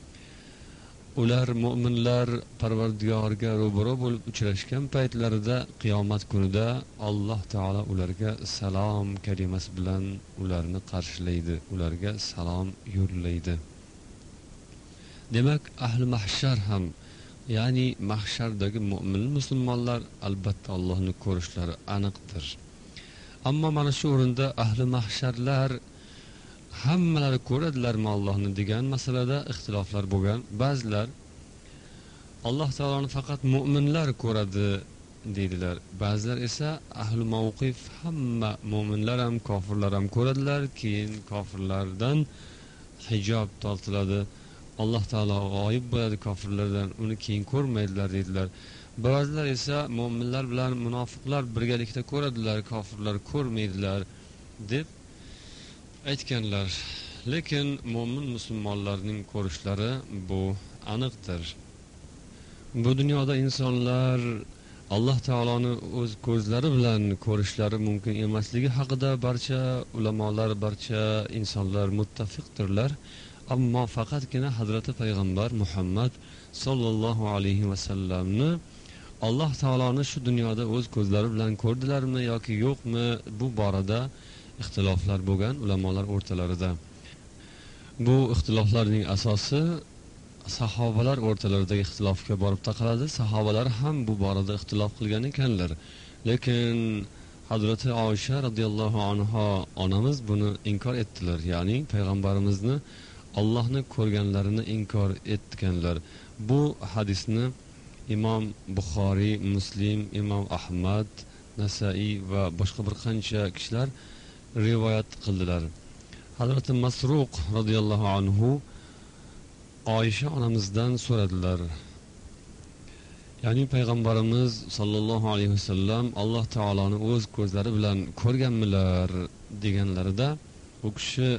Ular mu'minlar Parvardigorga ro'baro bo'lib uchrashgan paytlarida qiyomat kunida Alloh taolo ularga salom kalimasi bilan ularni qarshilaydi, ularga salom yo'llaydi. Demak, ahli mahshar ham, ya'ni mahshardagi mu'min musulmonlar albatta Allohni ko'rishlari aniqdir. Ammo mana shu o'rinda ahli mahsharlar hammalari ko'radilarmi Allohni degan masalada ixtiloflar bo'lgan. Ba'zilar Alloh taoloni faqat mu'minlar ko'radi deydilar. Ba'zilar esa ahli mavqif hamma mu'minlar ham kofirlar ham ko'radilar, keyin kofirlardan hijob tortiladi. Alloh taolo g'oyib bo'ladi kofirlardan, uni keyin ko'rmaydilar deydilar. Ba'zilar esa mu'minlar bilan munofiqlar birgalikda ko'radilar, kofirlar ko'rmaydilar deb aytganlar. Lekin mu'min musulmonlarning ko'rishlari bu aniqdir. Bu dunyoda insonlar Alloh taoloni o'z ko'zlari bilan ko'rishlari mumkin emasligi haqida barcha ulamolar, barcha insonlar muttafiqdirlar. Ammo faqatgina Hazrati Payg'ambar Muhammad sollallohu alayhi vasallamni Alloh taoloni shu dunyoda o'z ko'zlari bilan ko'rdilarmi yoki yo'qmi, bu borada ixtiloflar bo'lgan ulamolar o'rtalarida. Bu ixtiloflarning asosi sahobalar o'rtalaridagi ixtilofga borib taqaladi. Sahobalar ham bu borada ixtilof qilgan ekanlar. Lekin Hazrati Oysha radhiyallohu anha onamiz buni inkor etdilar. Ya'ni payg'ambarimizni Allohni ko'rganlarini inkor etganlar. Bu hadisni Imom Buxoriy, Muslim, Imom Ahmad, Nasa'iy va boshqa bir qancha kishilar rivoyat qildilar. Hazrati Masruq radhiyallohu anhu Oysha onamizdan so'radilar. Ya'ni payg'ambarimiz sollallohu alayhi vasallam Alloh taoloni o'z ko'zlari bilan ko'rganmilar deganlarida u kishi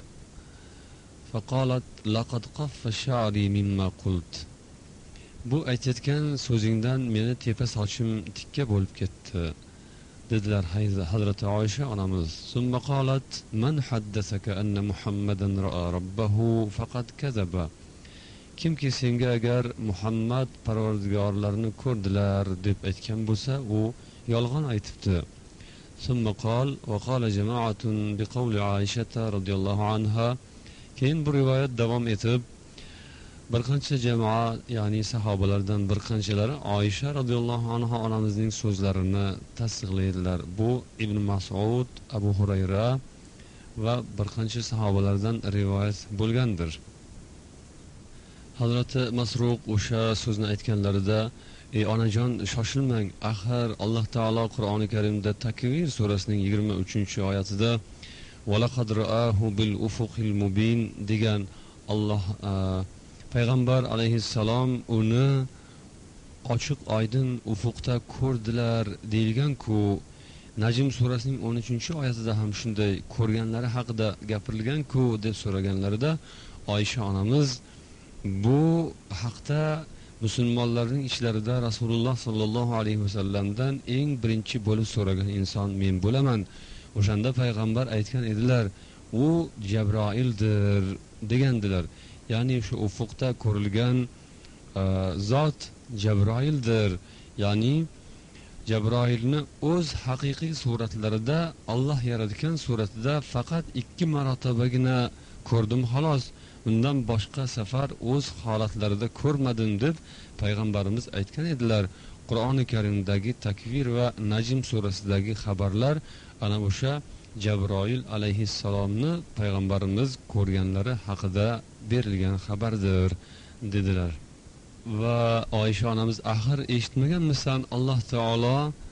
faqalat laqad qaffa sha'ri mimma qult. Bu aytayotgan so'zingdan meni tepa sochim tikka bo'lib ketdi dedilar Hazrati Oysha onamiz. Summa qalat man haddasaka anna Muhammadan ra'a robbahu faqad kazaba. Kimki senga agar Muhammad parvardigorlarini ko'rdilar deb aytgan bo'lsa, u yolg'on aytibdi. Summa qal va qala jama'atun biqawli Aisha radhiyallohu anha. Keyin bu rivoyat davom etib bir qancha jamoa, ya'ni sahobalardan bir qanchalari Oysha radhiyallohu anha onamizning so'zlarini tasdiqlaydilar. Bu Ibn Mas'ud, Abu Hurayra va bir qancha sahobalardan rivoyat bo'lgandir. Hazrati Masruq o'sha so'zni aytganlarida: "Ey onajon, shoshilmang, axir Alloh taolo Qur'oni Karimda Takvir surasining yigirma uchinchi oyatida va laqad ra'ahu bil ufuqil mubin degan Alloh payg'ambar alayhissalom uni ochiq oydin ufuqda ko'rdilar deyilgan-ku. Najm surasining o'n uchinchi oyatida ham shunday ko'rganlari haqida gapirilgan-ku deb so'raganlarida Oysha onamiz bu haqda musulmonlarning ichlarida Rasululloh sollallohu alayhi vasallamdan eng birinchi bo'lib so'ragan inson men bo'laman. O'shanda payg'ambar aytgan edilar, u Jabroildir degandilar. Ya'ni shu ufuqda ko'rilgan uh, zot Jabroildir. Ya'ni Jabroilni o'z haqiqiy suratlarida, Alloh yaratgan suratida faqat ikki marotabagina ko'rdim xolos. Undan boshqa safar o'z holatlarida ko'rmadim deb payg'ambarimiz aytgan edilar. Qur'oni Karimdagi Takvir va Najm surasidagi xabarlar ana o'sha Jabroil alayhissalomni payg'ambarimiz ko'rganlari haqida berilgan xabardir dedilar. Va Oysha onamiz axir eshitmaganmisan, Alloh taolo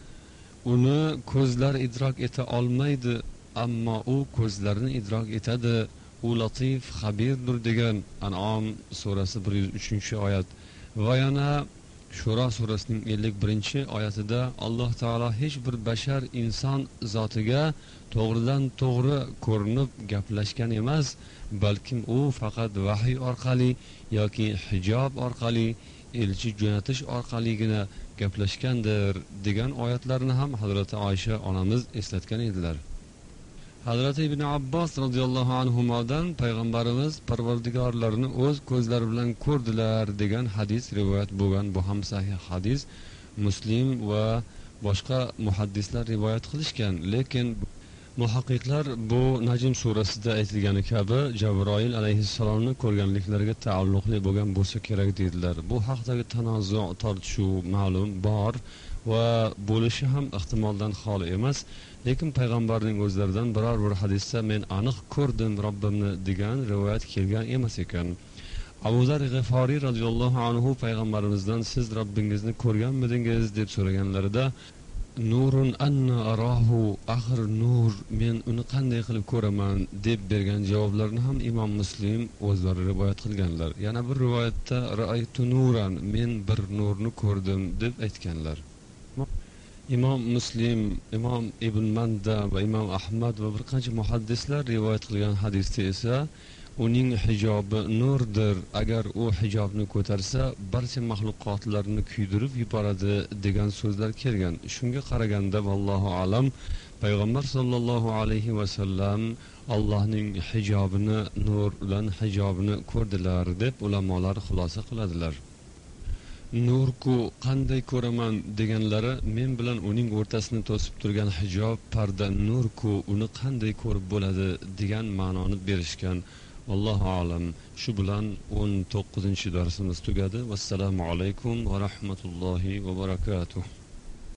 uni ko'zlar idrok eta olmaydi, ammo u ko'zlarini idrok etadi, u latif xabirdir degan An'om surasi bir yuz uchinchi oyat. Va yana Shura surasining ellik birinchi oyatida Alloh taolo hech bir bashar inson zotiga to'g'ridan to'g'ri ko'rinib gaplashgan emas, balkim u faqat vahiy orqali yoki hijob orqali, elchi jo'natish orqaligina gaplashgandir degan oyatlarni ham Hazrati Oysha onamiz eslatgan edilar. Hazrati Ibn Abbos radhiyallohu anhudan payg'ambarimiz parvardigorlarini o'z ko'zlari bilan ko'rdilar degan hadis rivoyat bo'lgan. Bu ham sahih hadis. Muslim va boshqa muhaddislar rivoyat qilishgan, lekin muhaqqiqlar bu Najm surasida aytilgani kabi Jabroil alayhissalomni ko'rganliklariga taalluqli bo'lgan bo'lsa kerak dedilar. Bu haqdagi tanozu, tortishuv ma'lum bor va bo'lishi ham ehtimoldan xoli emas, lekin payg'ambarning o'zlaridan biror bir hadisda men aniq ko'rdim Robbimni degan rivoyat kelgan emas ekan. Abu Zar G'iforiy radhiyallohu anhu payg'ambarimizdan siz Robbingizni ko'rganmidingiz deb so'raganlarida Nurun anna arahu, axir nur, men uni qanday qilib ko'raman deb bergan javoblarni ham Imom Muslim o'zlari rivoyat qilganlar. Yana bir rivoyatda ra'aytu nuran, men bir nurni ko'rdim deb aytganlar. Imom Muslim, Imom Ibn Manda va Imom Ahmad va bir qancha muhaddislar rivoyat qilgan hadisda esa uning hijobi nurdir, agar u hijobni ko'tarsa barcha maxluqotlarni kuydirib yuboradi degan so'zlar kelgan. Shunga qaraganda vallohu alam payg'ambar sollallohu alayhi va sallam Allohning hijobini, nur bilan hijobini ko'rdilar deb ulamolar xulosa qiladilar. Nurku qanday ko'raman deganlari men bilan uning o'rtasini to'sib turgan hijob parda nurku uni qanday ko'rib bo'ladi degan ma'noni berishgan. Allohu alam. Shu bilan o'n to'qqizinchi darsimiz tugadi. Vassalomu alaykum va rahmatullohi va barakatuh.